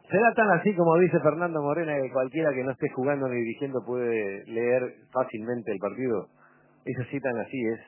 Será tan así como dice Fernando Morena, que cualquiera que no esté jugando ni dirigiendo puede leer fácilmente el partido. Es así, tan así es.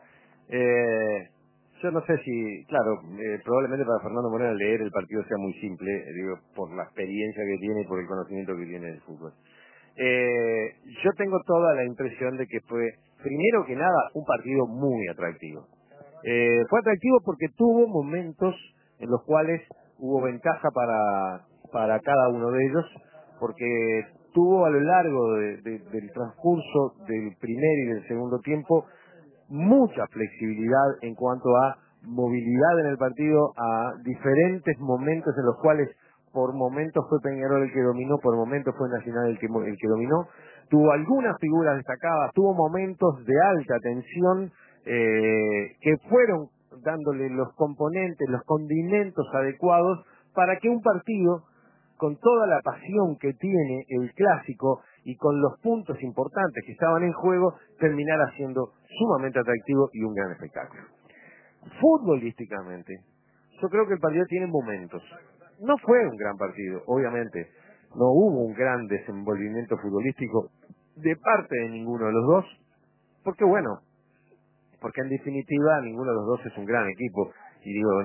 Yo no sé si, claro, probablemente para Fernando Morena leer el partido sea muy simple, digo, por la experiencia que tiene y por el conocimiento que tiene del fútbol. Yo tengo toda la impresión de que fue, primero que nada, un partido muy atractivo. Fue atractivo porque tuvo momentos en los cuales hubo ventaja para cada uno de ellos, porque tuvo a lo largo del transcurso del primer y del segundo tiempo mucha flexibilidad en cuanto a movilidad en el partido, a diferentes momentos en los cuales por momentos fue Peñarol el que dominó, por momentos fue Nacional el que dominó, tuvo algunas figuras destacadas, tuvo momentos de alta tensión que fueron dándole los componentes, los condimentos adecuados para que un partido con toda la pasión que tiene el clásico y con los puntos importantes que estaban en juego, terminara siendo sumamente atractivo y un gran espectáculo. Futbolísticamente, yo creo que el partido tiene momentos. No fue un gran partido, obviamente. No hubo un gran desenvolvimiento futbolístico de parte de ninguno de los dos, porque bueno, porque en definitiva ninguno de los dos es un gran equipo. Y digo,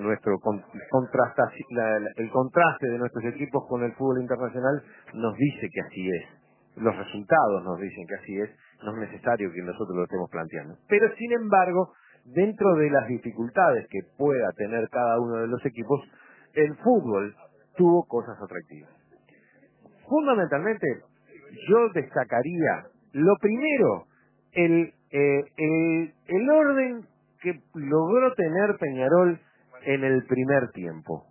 el contraste de nuestros equipos con el fútbol internacional nos dice que así es. Los resultados nos dicen que así es. No es necesario que nosotros lo estemos planteando. Pero sin embargo, dentro de las dificultades que pueda tener cada uno de los equipos, el fútbol tuvo cosas atractivas. Fundamentalmente, yo destacaría, lo primero, el orden que logró tener Peñarol en el primer tiempo.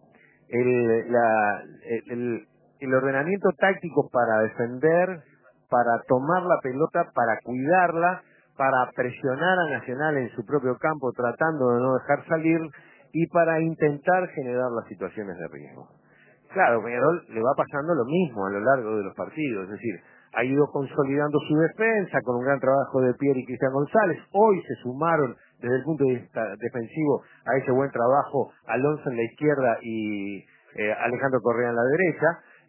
El ordenamiento táctico para defender, para tomar la pelota, para cuidarla, para presionar a Nacional en su propio campo tratando de no dejar salir y para intentar generar las situaciones de riesgo. Claro, Peñarol le va pasando lo mismo a lo largo de los partidos, es decir, ha ido consolidando su defensa con un gran trabajo de Pierre y Cristian González. Hoy se sumaron desde el punto de vista defensivo a ese buen trabajo Alonso en la izquierda y Alejandro Correa en la derecha.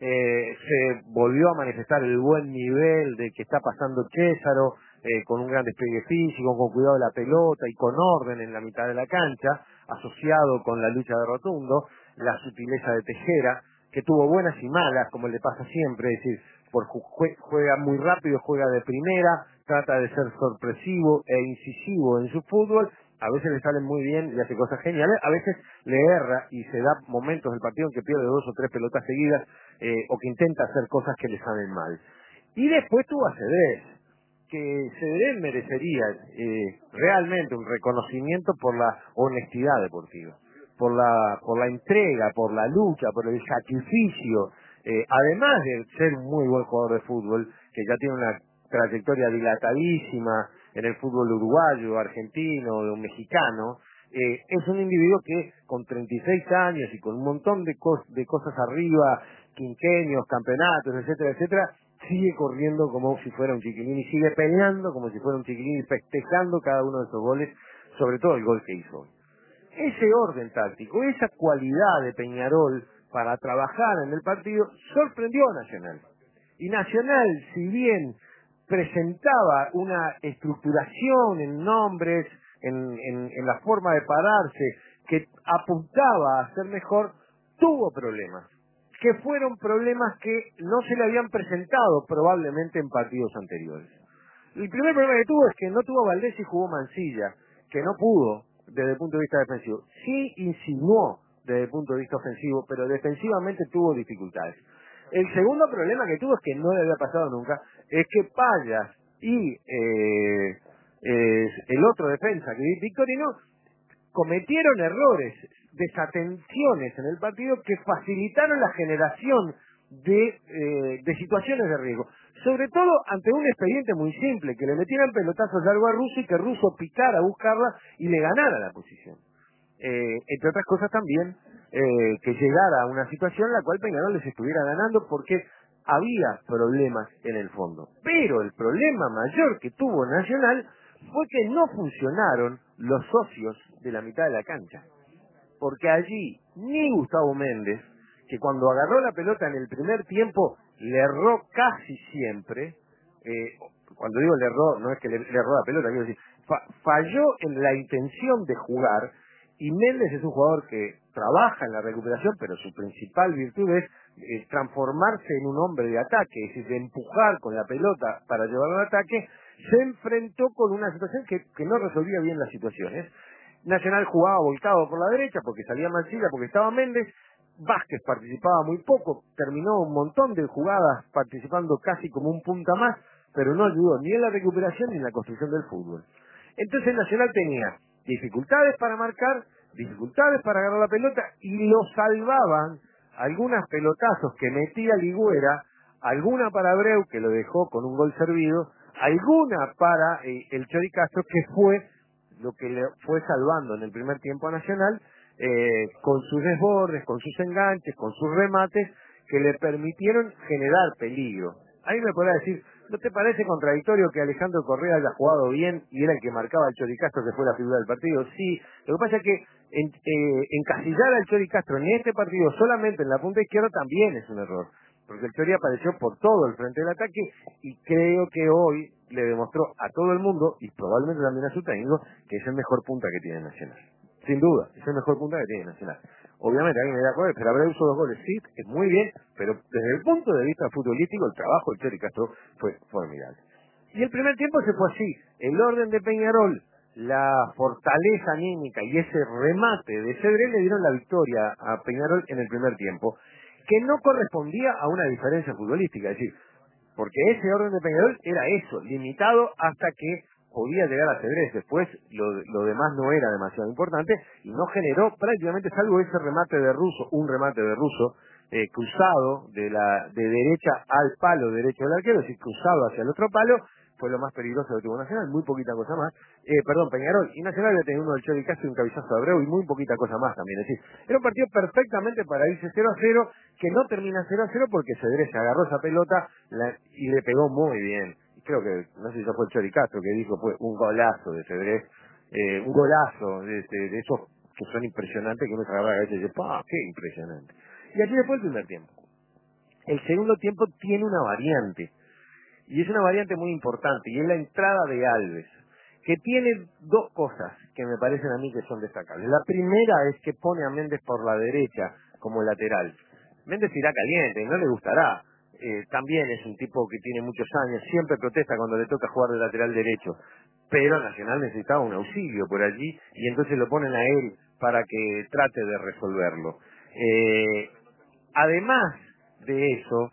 Se volvió a manifestar el buen nivel de que está pasando Césaro, con un gran despliegue físico, con cuidado de la pelota y con orden en la mitad de la cancha, asociado con la lucha de Rotundo, la sutileza de Tejera, que tuvo buenas y malas, como le pasa siempre, es decir, juega muy rápido, juega de primera, trata de ser sorpresivo e incisivo en su fútbol, a veces le salen muy bien y hace cosas geniales, a veces le erra y se da momentos del partido en que pierde 2 o 3 pelotas seguidas, o que intenta hacer cosas que le salen mal. Y después tuvo a Cedrés, que Cedrés merecería realmente un reconocimiento por la honestidad deportiva, por la entrega, por la lucha, por el sacrificio, además de ser un muy buen jugador de fútbol, que ya tiene una trayectoria dilatadísima en el fútbol uruguayo, argentino, o mexicano. Es un individuo que con 36 años y con un montón de cosas arriba, quinquenios, campeonatos, etcétera, etcétera, sigue corriendo como si fuera un chiquilín y sigue peleando como si fuera un chiquilín y festejando cada uno de esos goles, sobre todo el gol que hizo hoy. Ese orden táctico, esa cualidad de Peñarol para trabajar en el partido, sorprendió a Nacional. Y Nacional, si bien presentaba una estructuración en nombres, en la forma de pararse, que apuntaba a ser mejor, tuvo problemas. Que fueron problemas que no se le habían presentado probablemente en partidos anteriores. El primer problema que tuvo es que no tuvo Valdés y jugó Mancilla, que no pudo desde el punto de vista defensivo. Sí insinuó desde el punto de vista ofensivo, pero defensivamente tuvo dificultades. El segundo problema que tuvo es que no le había pasado nunca, es que Payas y el otro defensa, que es Victorino, cometieron errores, desatenciones en el partido que facilitaron la generación de situaciones de riesgo. Sobre todo ante un expediente muy simple, que le metieran pelotazos largo a Russo y que Russo picara a buscarla y le ganara la posición. Entre otras cosas también, que llegara a una situación en la cual Peñarol les estuviera ganando porque había problemas en el fondo. Pero el problema mayor que tuvo Nacional fue que no funcionaron los socios de la mitad de la cancha. Porque allí ni Gustavo Méndez, que cuando agarró la pelota en el primer tiempo, le erró casi siempre. Cuando digo le erró, no es que le erró la pelota, quiero decir, falló en la intención de jugar, y Méndez es un jugador que trabaja en la recuperación, pero su principal virtud es transformarse en un hombre de ataque, es decir, de empujar con la pelota para llevarlo al ataque. Se enfrentó con una situación que no resolvía bien las situaciones. Nacional jugaba volcado por la derecha porque salía Mancilla, porque estaba Méndez. Vázquez participaba muy poco, terminó un montón de jugadas participando casi como un punta más, pero no ayudó ni en la recuperación ni en la construcción del fútbol. Entonces Nacional tenía dificultades para marcar, dificultades para agarrar la pelota, y lo salvaban algunas pelotazos que metía Ligüera, alguna para Abreu, que lo dejó con un gol servido, alguna para el Chori Castro, que fue lo que le fue salvando en el primer tiempo a Nacional, con sus desbordes, con sus enganches, con sus remates, que le permitieron generar peligro. Ahí me podrá decir, ¿no te parece contradictorio que Alejandro Correa haya jugado bien y era el que marcaba al Chori Castro, que fue la figura del partido? Sí, lo que pasa es que encasillar al Chori Castro en este partido solamente en la punta izquierda también es un error, porque el Chori apareció por todo el frente del ataque, y creo que hoy le demostró a todo el mundo, y probablemente también a su técnico, que es el mejor punta que tiene Nacional. Sin duda, es el mejor punta que tiene Nacional. Obviamente alguien me da acuerdo, pero Abreu hizo 2 goles, sí, es muy bien, pero desde el punto de vista futbolístico, el trabajo de Chori Castro fue formidable. Y el primer tiempo se fue así: el orden de Peñarol, la fortaleza anímica y ese remate de Cedré le dieron la victoria a Peñarol en el primer tiempo, que no correspondía a una diferencia futbolística, es decir, porque ese orden de Peñarol era eso, limitado hasta que podía llegar a Cedrés. Después lo demás no era demasiado importante, y no generó prácticamente, salvo ese remate de Russo, un remate de Russo cruzado de derecha al palo derecho del arquero, es decir, cruzado hacia el otro palo, fue lo más peligroso que tuvo Nacional, muy poquita cosa más. Peñarol y Nacional había tenido uno del Chori Castro y un cabezazo de Abreu y muy poquita cosa más también. Es decir, era un partido perfectamente para irse 0-0, que no termina 0-0 porque Cedrés se agarró esa pelota y le pegó muy bien. Y creo que, no sé si eso fue el Chori Castro que dijo, fue un golazo de Cedrés, un golazo de esos que son impresionantes, que uno se agarra a veces y dice, ¡pah, qué impresionante! Y así después el primer tiempo. El segundo tiempo tiene una variante, y es una variante muy importante, y es la entrada de Alves, que tiene 2 cosas que me parecen a mí que son destacables. La primera es que pone a Méndez por la derecha como lateral. Méndez irá caliente, no le gustará. También es un tipo que tiene muchos años, siempre protesta cuando le toca jugar de lateral derecho, pero Nacional necesitaba un auxilio por allí, y entonces lo ponen a él para que trate de resolverlo. Además de eso,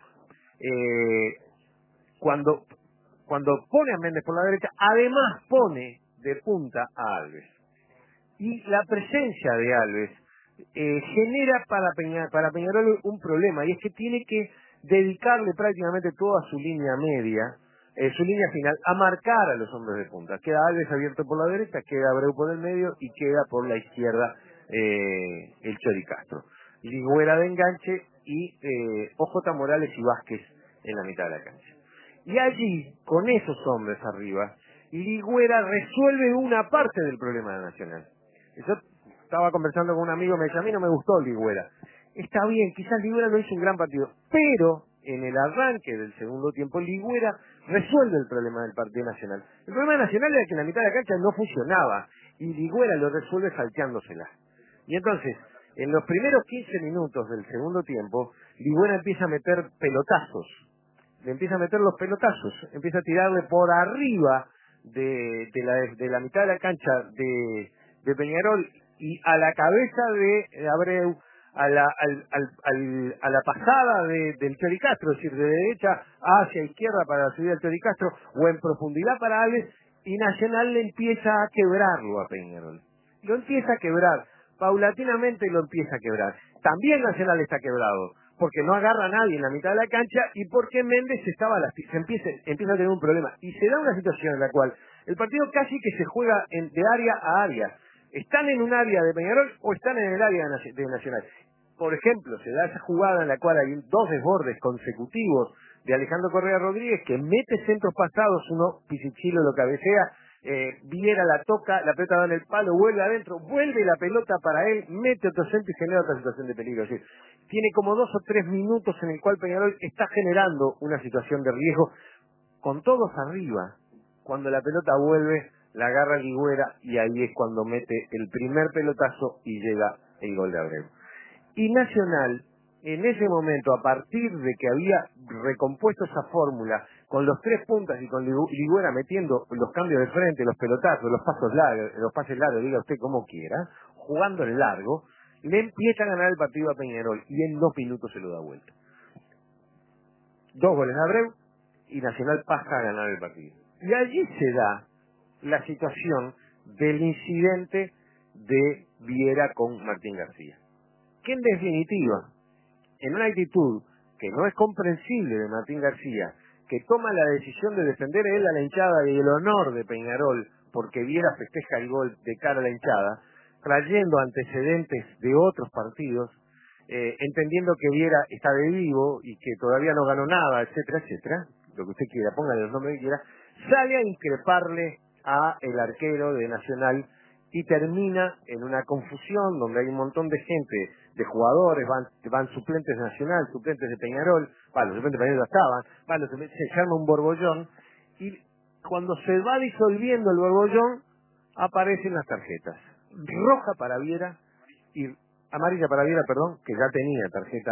cuando pone a Méndez por la derecha, además pone de punta a Alves. Y la presencia de Alves genera para Peñarol un problema, y es que tiene que dedicarle prácticamente toda su línea media, su línea final, a marcar a los hombres de punta. Queda Alves abierto por la derecha, queda Abreu por el medio y queda por la izquierda el Chori Castro. Ligüera de enganche y OJ Morales y Vázquez en la mitad de la cancha. Y allí, con esos hombres arriba, Ligüera resuelve una parte del problema de Nacional. Yo estaba conversando con un amigo, me decía, a mí no me gustó Ligüera. Está bien, quizás Ligüera no hizo un gran partido, pero en el arranque del segundo tiempo Ligüera resuelve el problema del partido Nacional. El problema de Nacional era que en la mitad de la cancha no funcionaba, y Ligüera lo resuelve salteándosela. Y entonces, en los primeros 15 minutos del segundo tiempo, Ligüera empieza a meter pelotazos. Le empieza a meter los pelotazos, empieza a tirarle por arriba de la mitad de la cancha de Peñarol y a la cabeza de Abreu, a la pasada del Chori Castro, es decir, de derecha hacia izquierda para subir al Chori Castro, o en profundidad para Alves, y Nacional le empieza a quebrarlo a Peñarol. Lo empieza a quebrar, paulatinamente lo empieza a quebrar. También Nacional está quebrado, porque no agarra a nadie en la mitad de la cancha, y porque Méndez empieza a tener un problema. Y se da una situación en la cual el partido casi que se juega de área a área. ¿Están en un área de Peñarol o están en el área de Nacional? Por ejemplo, se da esa jugada en la cual hay 2 desbordes consecutivos de Alejandro Correa Rodríguez, que mete centros pasados, uno Pisichilo lo cabecea, Viera la toca, la pelota va en el palo, vuelve adentro, vuelve la pelota para él, mete otro centro y genera otra situación de peligro. Es decir, tiene como 2 o 3 minutos en el cual Peñarol está generando una situación de riesgo con todos arriba. Cuando la pelota vuelve, la agarra Ligüera y ahí es cuando mete el primer pelotazo y llega el gol de Abreu. Y Nacional, en ese momento, a partir de que había recompuesto esa fórmula, con los 3 puntas y con Ligüera metiendo los cambios de frente, los pelotazos, los pases largos, diga usted como quiera, jugando en largo, le empieza a ganar el partido a Peñarol y en 2 minutos se lo da vuelta. 2 goles de Abreu y Nacional pasa a ganar el partido. Y allí se da la situación del incidente de Viera con Martín García, que en definitiva, en una actitud que no es comprensible de Martín García, que toma la decisión de defender él a la hinchada y el honor de Peñarol, porque Viera festeja el gol de cara a la hinchada, trayendo antecedentes de otros partidos, entendiendo que Viera está de vivo y que todavía no ganó nada, etcétera, etcétera, lo que usted quiera, póngale los nombres que quiera, sale a increparle a el arquero de Nacional y termina en una confusión donde hay un montón de gente, de jugadores, van suplentes de Nacional, suplentes de Peñarol, los suplentes de Peñarol ya estaban, se llama un borbollón, y cuando se va disolviendo el borbollón, aparecen las tarjetas. Roja para Viera, y amarilla para Viera, perdón, que ya tenía tarjeta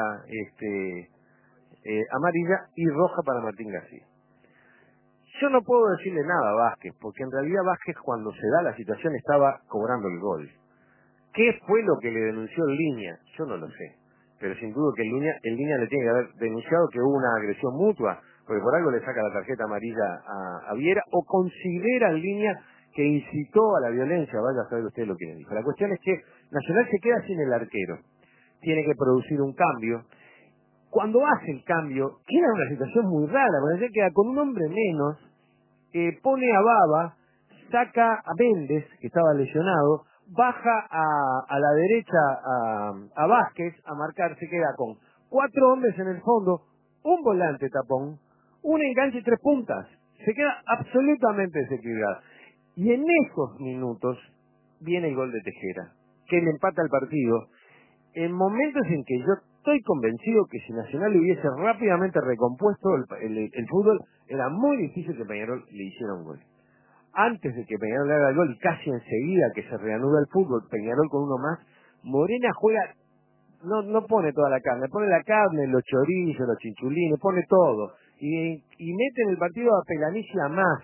amarilla, y roja para Martín García. Yo no puedo decirle nada a Vázquez, porque en realidad Vázquez cuando se da la situación estaba cobrando el gol. ¿Qué fue lo que le denunció en línea? Yo no lo sé. Pero sin duda que en línea le tiene que haber denunciado que hubo una agresión mutua, porque por algo le saca la tarjeta amarilla a Viera, o considera en línea que incitó a la violencia, vaya a saber usted lo que le dijo. La cuestión es que Nacional se queda sin el arquero. Tiene que producir un cambio. Cuando hace el cambio, queda una situación muy rara, porque se queda con un hombre menos, pone a Baba, saca a Méndez, que estaba lesionado, baja a la derecha a Vázquez a marcar, se queda con 4 hombres en el fondo, un volante tapón, un enganche y 3 puntas. Se queda absolutamente desequilibrado. Y en esos minutos viene el gol de Tejera, que le empata el partido, en momentos en que yo estoy convencido que si Nacional hubiese rápidamente recompuesto el fútbol, era muy difícil que Peñarol le hiciera un gol. Antes de que Peñarol le haga el gol y casi enseguida que se reanuda el fútbol, Peñarol con uno más, Morena juega, no pone toda la carne, pone la carne, los chorizos, los chinchulines, pone todo. Y mete en el partido a Pelanicia más,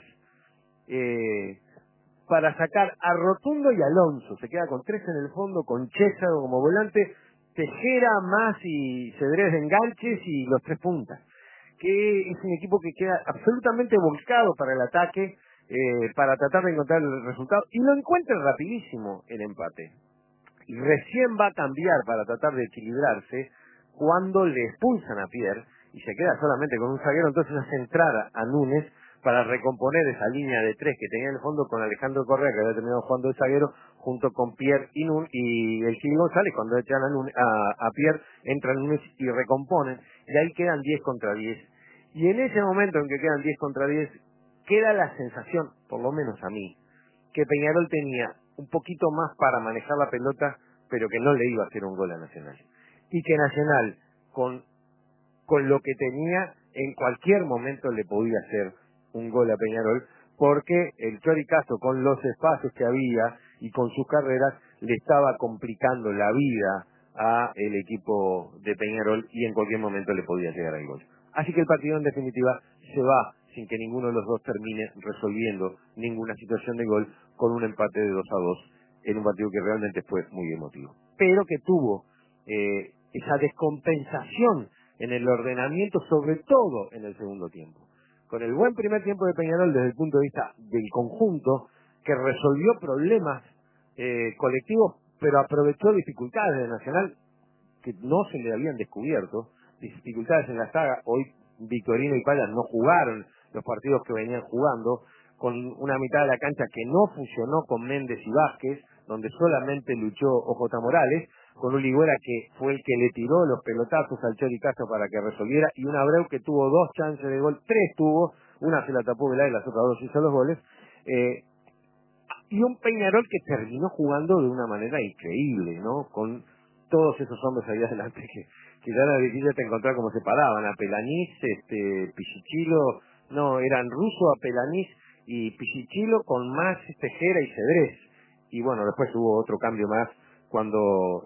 para sacar a Rotundo y Alonso. Se queda con 3 en el fondo, con César como volante, Tejera más y Cedrés de enganches y los 3 puntas. Que es un equipo que queda absolutamente volcado para el ataque, para tratar de encontrar el resultado, y lo encuentra rapidísimo el empate. Y recién va a cambiar para tratar de equilibrarse cuando le expulsan a Pierre y se queda solamente con un zaguero, entonces hace entrar a Núñez para recomponer esa línea de 3 que tenía en el fondo con Alejandro Correa, que había terminado jugando de zaguero, junto con Pierre y el Gil González. Cuando echan a Pierre, entran Núñez y recomponen, y ahí quedan 10 contra 10. Y en ese momento en que quedan 10 contra 10, queda la sensación, por lo menos a mí, que Peñarol tenía un poquito más para manejar la pelota, pero que no le iba a hacer un gol a Nacional. Y que Nacional, con lo que tenía, en cualquier momento le podía hacer un gol a Peñarol, porque el Choricazo, con los espacios que había y con sus carreras, le estaba complicando la vida a el equipo de Peñarol y en cualquier momento le podía llegar al gol. Así que el partido en definitiva se va sin que ninguno de los dos termine resolviendo ninguna situación de gol, con un empate de 2-2 en un partido que realmente fue muy emotivo, pero que tuvo esa descompensación en el ordenamiento, sobre todo en el segundo tiempo. Con el buen primer tiempo de Peñarol desde el punto de vista del conjunto, que resolvió problemas colectivos, pero aprovechó dificultades de Nacional que no se le habían descubierto, dificultades en la saga. Hoy Victorino y Payas no jugaron los partidos que venían jugando, con una mitad de la cancha que no funcionó con Méndez y Vázquez, donde solamente luchó OJ Morales, con un Ligüera que fue el que le tiró los pelotazos al Choricazo para que resolviera, y un Abreu que tuvo 2 chances de gol, 3 tuvo, una se la tapó Velar y las otras 2 hizo los goles, y un Peñarol que terminó jugando de una manera increíble, ¿no? Con todos esos hombres ahí adelante que ya era difícil te encontrar cómo se paraban, Apelanís, Pichichilo, no, eran Russo, Apelanís y Pichichilo con más Tejera y Cedrés. Y bueno, después hubo otro cambio más cuando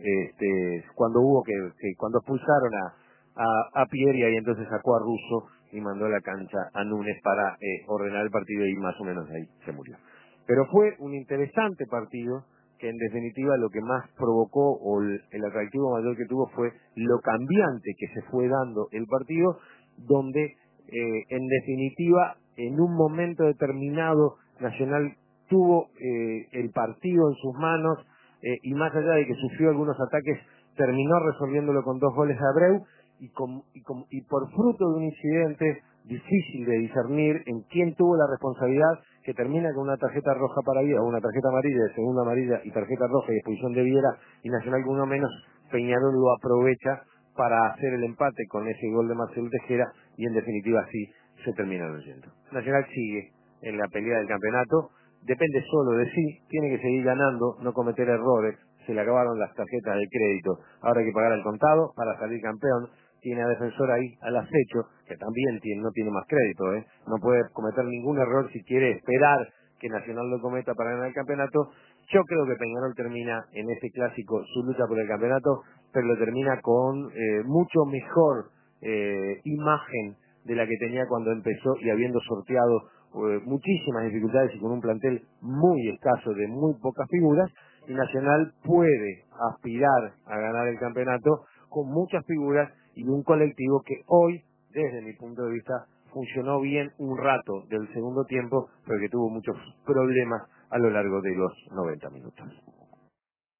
cuando expulsaron a Pieri, y entonces sacó a Russo y mandó a la cancha a Núñez para ordenar el partido, y más o menos ahí se murió. Pero fue un interesante partido que en definitiva lo que más provocó, o el atractivo mayor que tuvo, fue lo cambiante que se fue dando el partido, donde en definitiva en un momento determinado Nacional tuvo el partido en sus manos, y más allá de que sufrió algunos ataques, terminó resolviéndolo con 2 goles de Abreu, y por fruto de un incidente difícil de discernir en quién tuvo la responsabilidad, que termina con una tarjeta roja para Viera, o una tarjeta amarilla, de segunda amarilla y tarjeta roja y expulsión de Viera, y Nacional con uno menos, Peñarol lo aprovecha para hacer el empate con ese gol de Marcelo Tejera, y en definitiva así se terminaron yendo. Nacional sigue en la pelea del campeonato, depende solo de sí, tiene que seguir ganando, no cometer errores, se le acabaron las tarjetas de crédito, ahora hay que pagar al contado para salir campeón. Tiene a Defensor ahí al acecho, que también no tiene más crédito, no puede cometer ningún error si quiere esperar que Nacional lo cometa para ganar el campeonato. Yo creo que Peñarol termina en ese clásico su lucha por el campeonato, pero lo termina con mucho mejor imagen de la que tenía cuando empezó, y habiendo sorteado muchísimas dificultades y con un plantel muy escaso de muy pocas figuras, y Nacional puede aspirar a ganar el campeonato con muchas figuras y un colectivo que hoy, desde mi punto de vista, funcionó bien un rato del segundo tiempo, pero que tuvo muchos problemas a lo largo de los 90 minutos.